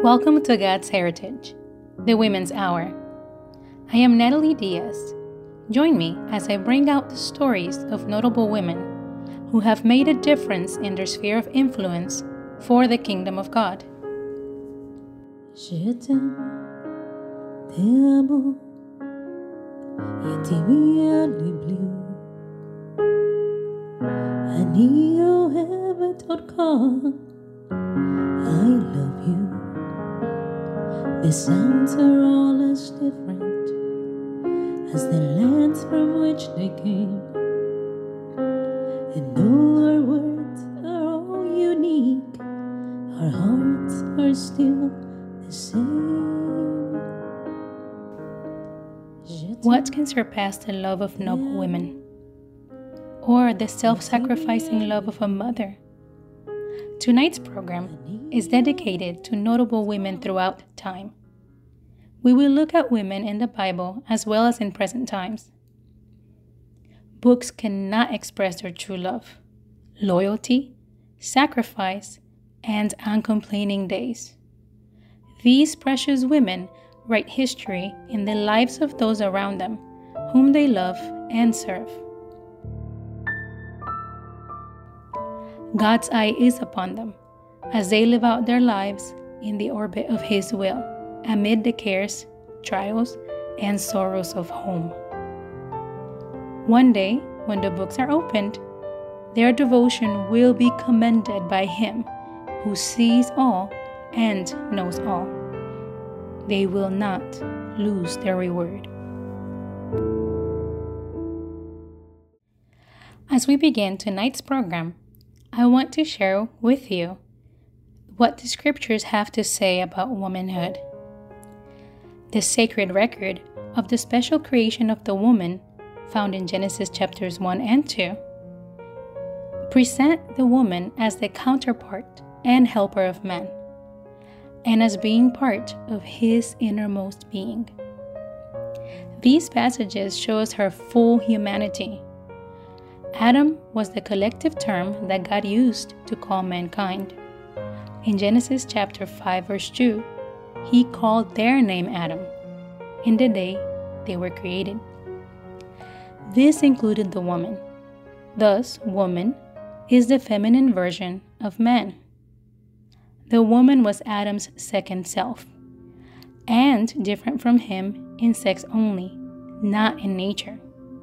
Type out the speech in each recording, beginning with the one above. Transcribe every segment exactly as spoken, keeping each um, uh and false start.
Welcome to God's Heritage, the Women's Hour. I am Natalie Diaz. Join me as I bring out the stories of notable women who have made a difference in their sphere of influence for the kingdom of God. Je t'aime, te amo, y a ti me blue. Anillo heaven dot com. I love you. The sounds are all as different as the lands from which they came, and though our words are all unique, our hearts are still the same. What can surpass the love of noble women, or the self-sacrificing love of a mother? Tonight's program is dedicated to notable women throughout time. We will look at women in the Bible as well as in present times. Books cannot express their true love, loyalty, sacrifice, and uncomplaining days. These precious women write history in the lives of those around them, whom they love and serve. God's eye is upon them as they live out their lives in the orbit of His will, amid the cares, trials, and sorrows of home. One day, when the books are opened, their devotion will be commended by Him who sees all and knows all. They will not lose their reward. As we begin tonight's program, I want to share with you what the scriptures have to say about womanhood. The sacred record of the special creation of the woman, found in Genesis chapters one and two, present the woman as the counterpart and helper of man, and as being part of his innermost being. These passages show us her full humanity. Adam was the collective term that God used to call mankind. In Genesis chapter five verse two, He called their name Adam in the day they were created. This included the woman. Thus, woman is the feminine version of man. The woman was Adam's second self, and different from him in sex only, not in nature.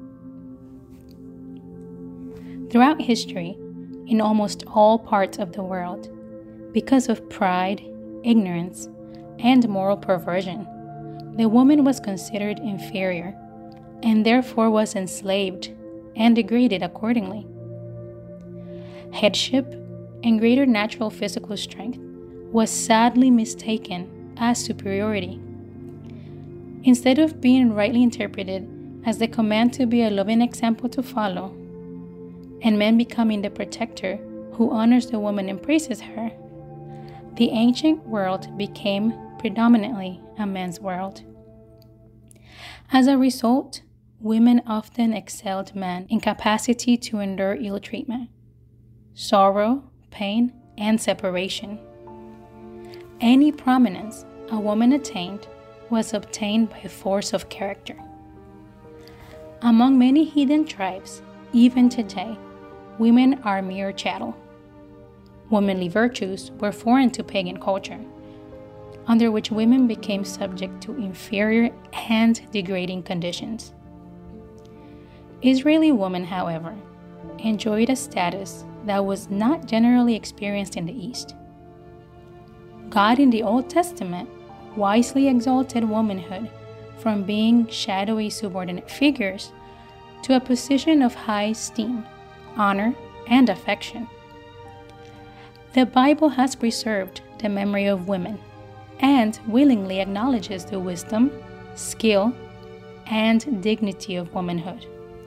Throughout history, in almost all parts of the world, because of pride, ignorance, and moral perversion, the woman was considered inferior and therefore was enslaved and degraded accordingly. Headship and greater natural physical strength was sadly mistaken as superiority. Instead of being rightly interpreted as the command to be a loving example to follow, and man becoming the protector who honors the woman and praises her, the ancient world became predominantly a man's world. As a result, women often excelled men in capacity to endure ill treatment, sorrow, pain, and separation. Any prominence a woman attained was obtained by force of character. Among many heathen tribes, even today, women are mere chattel. Womanly virtues were foreign to pagan culture, under which women became subject to inferior and degrading conditions. Israeli women, however, enjoyed a status that was not generally experienced in the East. God in the Old Testament wisely exalted womanhood from being shadowy subordinate figures to a position of high esteem, honor, and affection. The Bible has preserved the memory of women and willingly acknowledges the wisdom, skill, and dignity of womanhood.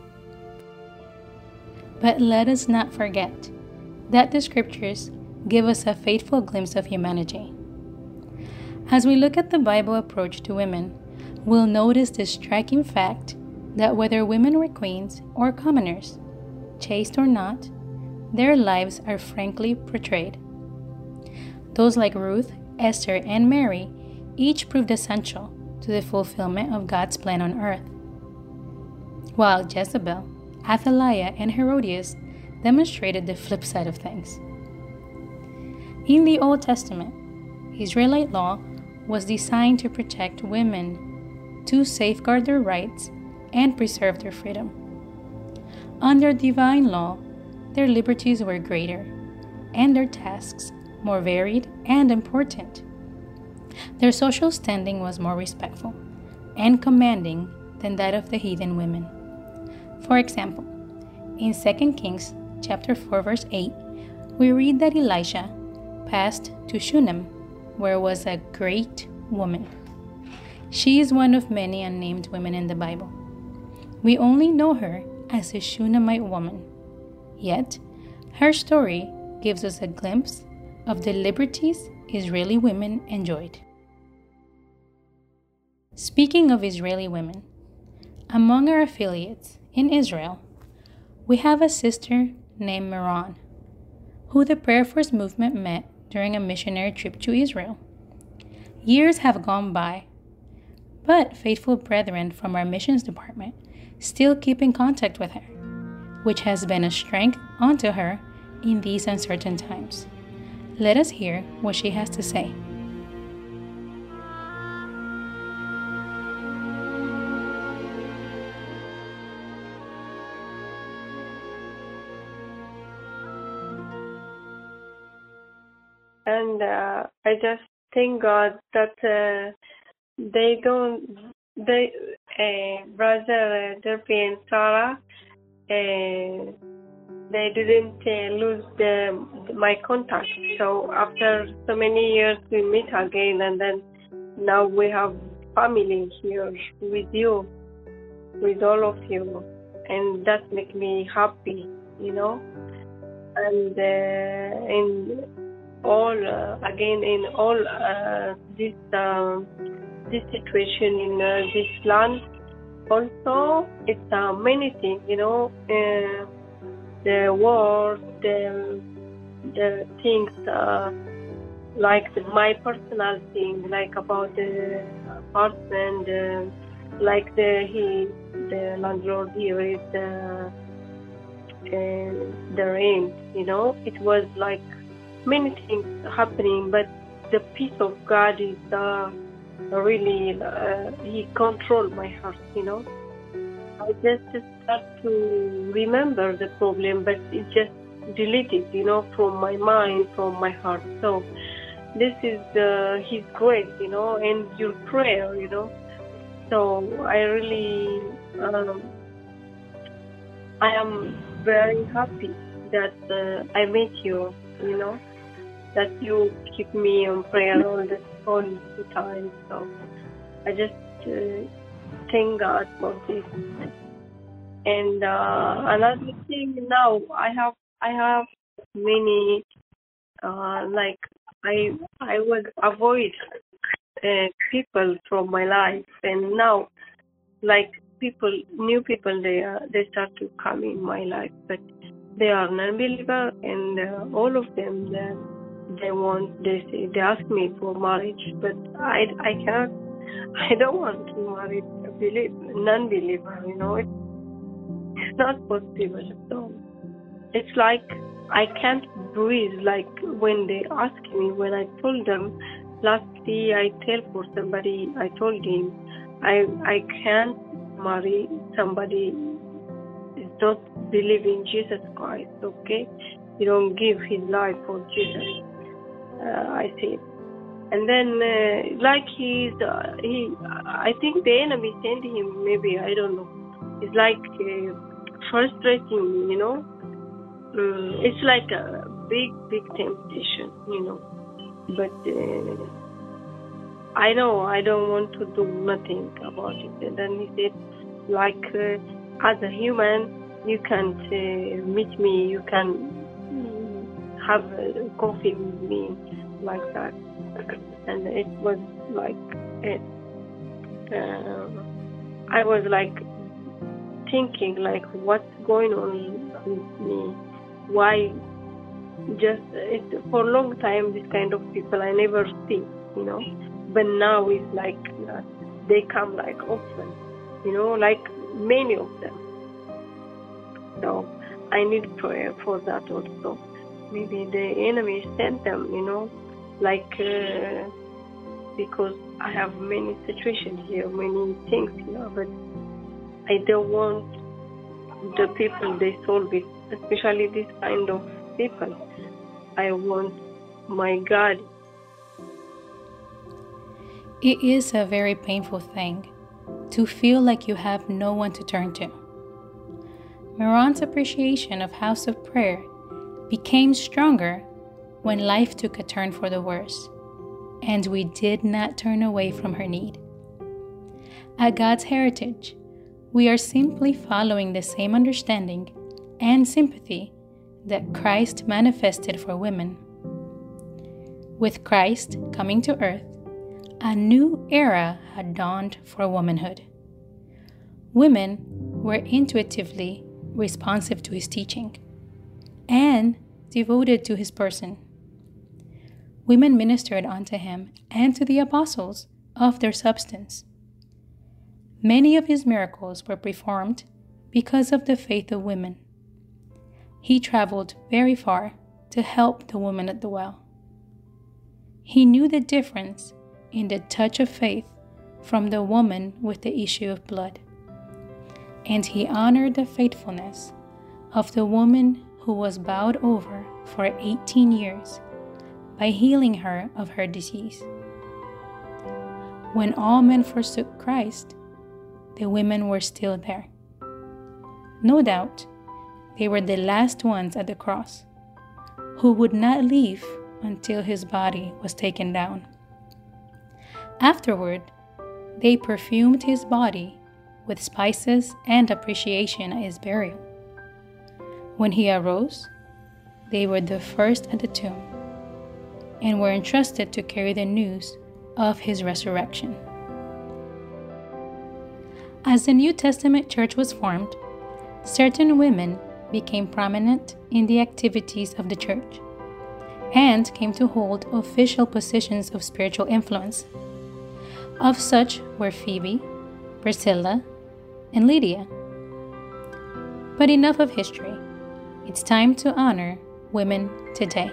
But let us not forget that the scriptures give us a faithful glimpse of humanity. As we look at the Bible approach to women, we'll notice the striking fact that whether women were queens or commoners, chaste or not, their lives are frankly portrayed. Those like Ruth Esther, and Mary each proved essential to the fulfillment of God's plan on earth, while Jezebel, Athaliah, and Herodias demonstrated the flip side of things. In the Old Testament, Israelite law was designed to protect women, to safeguard their rights, and preserve their freedom. Under divine law, their liberties were greater, and their tasks more varied and important. Their social standing was more respectful and commanding than that of the heathen women. For example, in Second Kings chapter four, verse eight, we read that Elisha passed to Shunem, where was a great woman. She is one of many unnamed women in the Bible. We only know her as a Shunammite woman. Yet, her story gives us a glimpse of the liberties Israeli women enjoyed. Speaking of Israeli women, among our affiliates in Israel, we have a sister named Meron, who the Prayer Force movement met during a missionary trip to Israel. Years have gone by, but faithful brethren from our missions department still keep in contact with her, which has been a strength unto her in these uncertain times. Let us hear what she has to say. And uh, I just thank God that uh, they don't, they, uh, brother uh, Derby and Sarah, uh, they didn't uh, lose the, my contact. So after so many years, we meet again, and then now we have family here with you, with all of you, and that makes me happy, you know. And uh, in all uh, again in all uh, this uh, this situation in uh, this land, also it's uh, many things, you know. Uh, the war, the the things uh, like the, my personal thing, like about the apartment, uh, like the he the landlord here is the uh, the rent, you know. It was like many things happening, but the peace of God is uh, really uh, he controlled my heart, you know. I just start to remember the problem, but it just deleted, you know, from my mind, from my heart. So this is uh, His grace, you know, and your prayer, you know. So I really, um, I am very happy that uh, I met you, you know, that you keep me on prayer all the all the time. So I just uh, thank God for this. And uh, another thing, now I have I have many uh, like I I would avoid uh, people from my life, and now like people, new people, they uh, they start to come in my life, but they are non-believer, and uh, all of them they, they want they say they ask me for marriage, but I I cannot. I don't want to marry a believe, non-believer, you know. It's, it's not possible at all. It's like I can't breathe. Like when they ask me, when I told them lastly, I tell for somebody, I told him, I I can't marry somebody who does not believe in Jesus Christ. Okay, you don't give his life for Jesus. Uh, I said. And then, uh, like he's, uh, he, I think the enemy sent him, maybe, I don't know. It's like uh, frustrating, you know. Um, it's like a big, big temptation, you know. But uh, I know I don't want to do nothing about it. And then he said, like, uh, as a human, you can't uh, meet me, you can have a coffee with me, like that. And it was like it, uh, I was like thinking like what's going on with me, why just it, for a long time, this kind of people I never see, you know. But now it's like uh, they come like often, you know, like many of them. So I need prayer for that also. Maybe the enemy sent them, you know, like uh, because I have many situations here, many things, you know, but I don't want the people they solve it, especially this kind of people. I want my God. It is a very painful thing to feel like you have no one to turn to. Meron's appreciation of House of Prayer became stronger when life took a turn for the worse, and we did not turn away from her need. At God's Heritage, we are simply following the same understanding and sympathy that Christ manifested for women. With Christ coming to earth, a new era had dawned for womanhood. Women were intuitively responsive to his teaching and devoted to his person. Women ministered unto him and to the apostles of their substance. Many of his miracles were performed because of the faith of women. He traveled very far to help the woman at the well. He knew the difference in the touch of faith from the woman with the issue of blood, and he honored the faithfulness of the woman who was bowed over for eighteen years by healing her of her disease. When all men forsook Christ, the women were still there. No doubt, they were the last ones at the cross, who would not leave until his body was taken down. Afterward, they perfumed his body with spices and appreciation at his burial. When he arose, they were the first at the tomb and were entrusted to carry the news of his resurrection. As the New Testament church was formed, certain women became prominent in the activities of the church and came to hold official positions of spiritual influence. Of such were Phoebe, Priscilla, and Lydia. But enough of history. It's time to honor women today.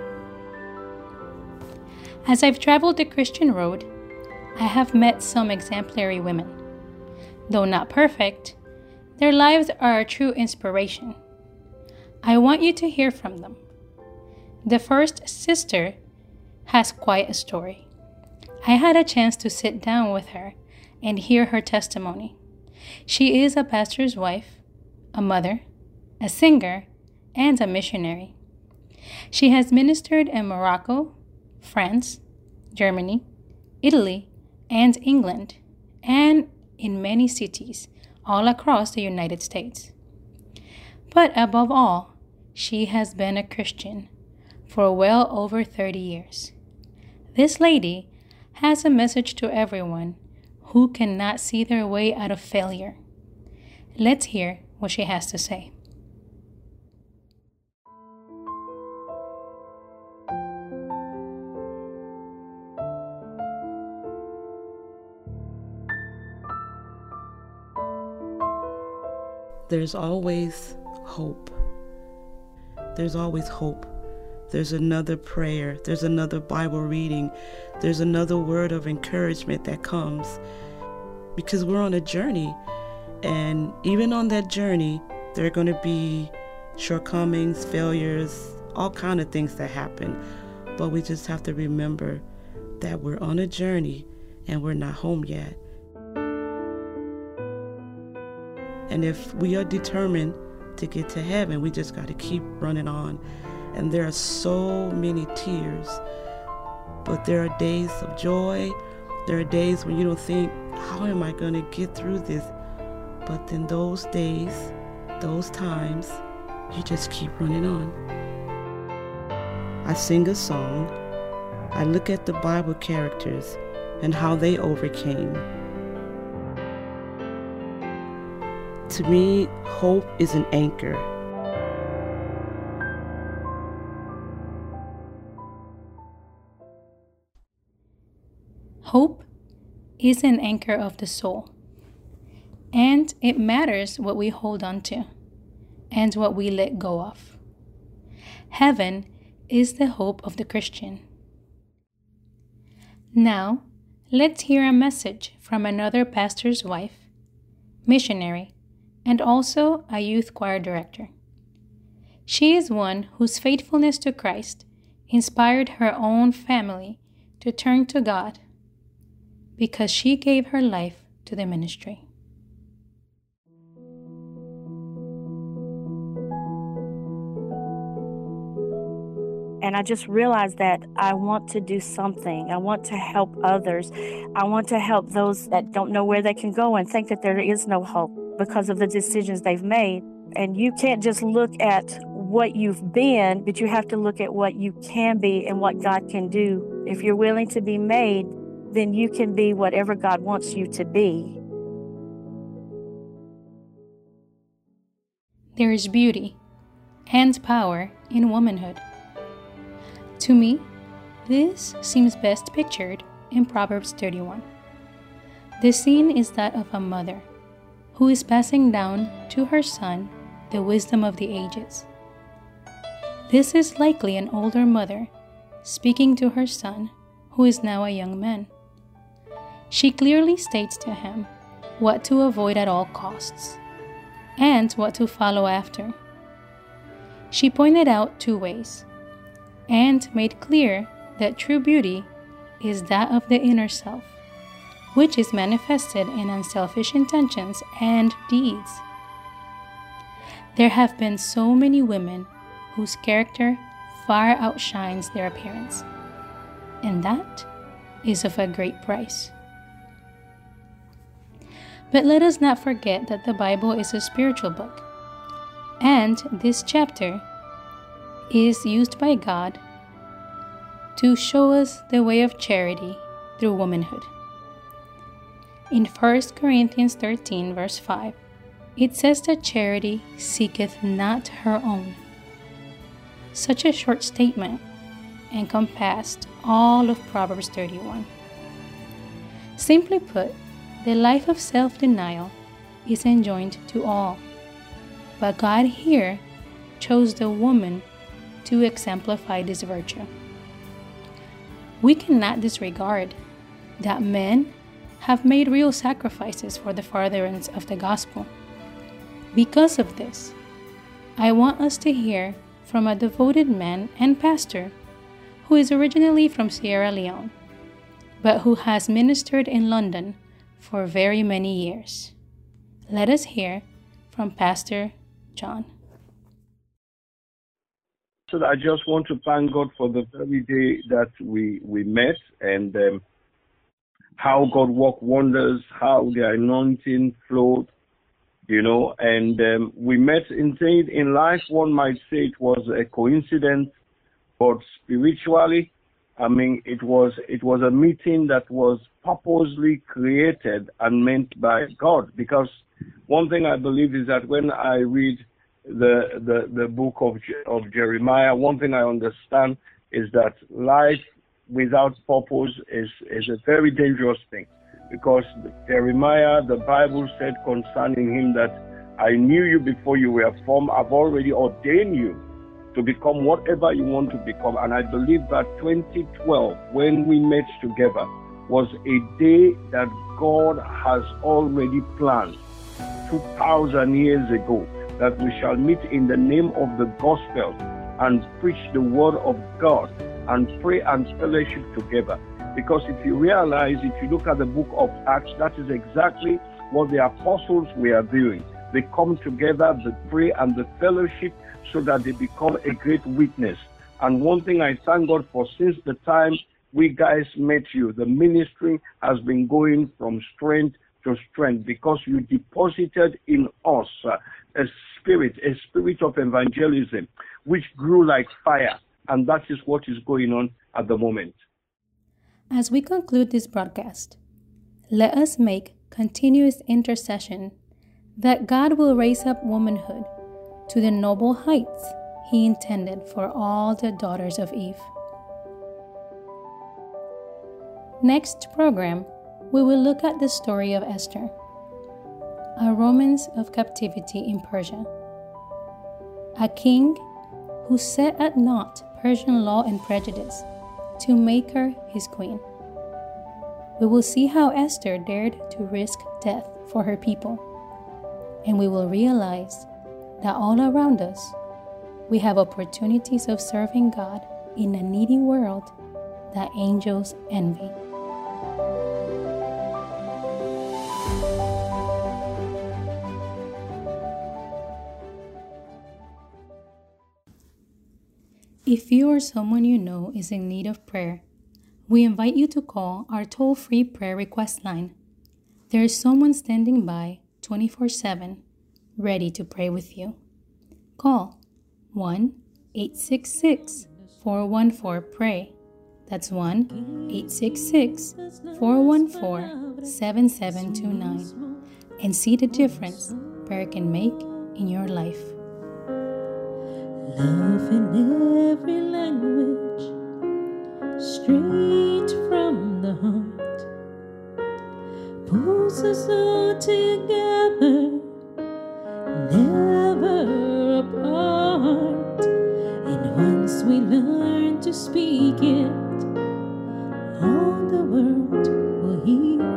As I've traveled the Christian road, I have met some exemplary women. Though not perfect, their lives are a true inspiration. I want you to hear from them. The first sister has quite a story. I had a chance to sit down with her and hear her testimony. She is a pastor's wife, a mother, a singer, and a missionary. She has ministered in Morocco, France, Germany, Italy, and England, and in many cities all across the United States. But above all, she has been a Christian for well over thirty years. This lady has a message to everyone who cannot see their way out of failure. Let's hear what she has to say. There's always hope. There's always hope. There's another prayer. There's another Bible reading. There's another word of encouragement that comes, because we're on a journey. And even on that journey, there are going to be shortcomings, failures, all kinds of things that happen. But we just have to remember that we're on a journey and we're not home yet. And if we are determined to get to heaven, we just got to keep running on. And there are so many tears, but there are days of joy. There are days when you don't think, how am I going to get through this? But then those days, those times, you just keep running on. I sing a song. I look at the Bible characters and how they overcame. To me, hope is an anchor. Hope is an anchor of the soul, and it matters what we hold on to and what we let go of. Heaven is the hope of the Christian. Now, let's hear a message from another pastor's wife, missionary, and also a youth choir director. She is one whose faithfulness to Christ inspired her own family to turn to God because she gave her life to the ministry. And I just realized that I want to do something. I want to help others. I want to help those that don't know where they can go and think that there is no hope because of the decisions they've made. And you can't just look at what you've been, but you have to look at what you can be and what God can do. If you're willing to be made, then you can be whatever God wants you to be. There is beauty and power in womanhood. To me, this seems best pictured in Proverbs thirty-one. The scene is that of a mother who is passing down to her son the wisdom of the ages. This is likely an older mother speaking to her son, who is now a young man. She clearly states to him what to avoid at all costs and what to follow after. She pointed out two ways and made clear that true beauty is that of the inner self, which is manifested in unselfish intentions and deeds. There have been so many women whose character far outshines their appearance, and that is of a great price. But let us not forget that the Bible is a spiritual book, and this chapter is used by God to show us the way of charity through womanhood. In First Corinthians thirteen, verse five, it says that charity seeketh not her own. Such a short statement encompassed all of Proverbs thirty-one. Simply put, the life of self-denial is enjoined to all, but God here chose the woman to exemplify this virtue. We cannot disregard that men have made real sacrifices for the furtherance of the gospel. Because of this, I want us to hear from a devoted man and pastor who is originally from Sierra Leone, but who has ministered in London for very many years. Let us hear from Pastor John. So I just want to thank God for the very day that we, we met, and um, how God worked wonders, how the anointing flowed, you know, and um, we met indeed in life. One might say it was a coincidence, but spiritually, I mean, it was it was a meeting that was purposely created and meant by God. Because one thing I believe is that when I read the the, the book of of Jeremiah, one thing I understand is that life without purpose is is a very dangerous thing. Because Jeremiah, the Bible said concerning him that I knew you before you were formed. I've already ordained you to become whatever you want to become. And I believe that twenty twelve, when we met together, was a day that God has already planned two thousand years ago, that we shall meet in the name of the gospel and preach the word of God and pray and fellowship together. Because if you realize, if you look at the book of Acts, that is exactly what the apostles were doing. They come together, they pray and the fellowship, so that they become a great witness. And one thing I thank God for, since the time we guys met you, the ministry has been going from strength to strength, because you deposited in us uh, a spirit, a spirit of evangelism, which grew like fire. And that is what is going on at the moment. As we conclude this broadcast, let us make continuous intercession that God will raise up womanhood to the noble heights He intended for all the daughters of Eve. Next program, we will look at the story of Esther, a romance of captivity in Persia. A king who set at naught Persian law and prejudice to make her his queen. We will see how Esther dared to risk death for her people, and we will realize that all around us, we have opportunities of serving God in a needy world that angels envy. If you or someone you know is in need of prayer, we invite you to call our toll-free prayer request line. There is someone standing by twenty-four seven, ready to pray with you. Call one eight six six, four one four, PRAY. That's one eight six six, four one four, seven seven two nine, and see the difference prayer can make in your life. Love in every language, straight from the heart, pulls us all together, never apart. And once we learn to speak it, all the world will hear.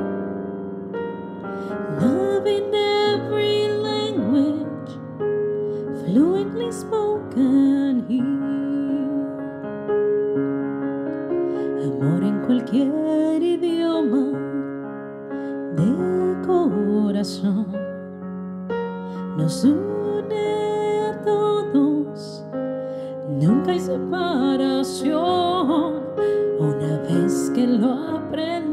Love in every language, fluently spoken here. Amor en cualquier idioma de corazón nos une a todos. Nunca hay separación una vez que lo aprendemos.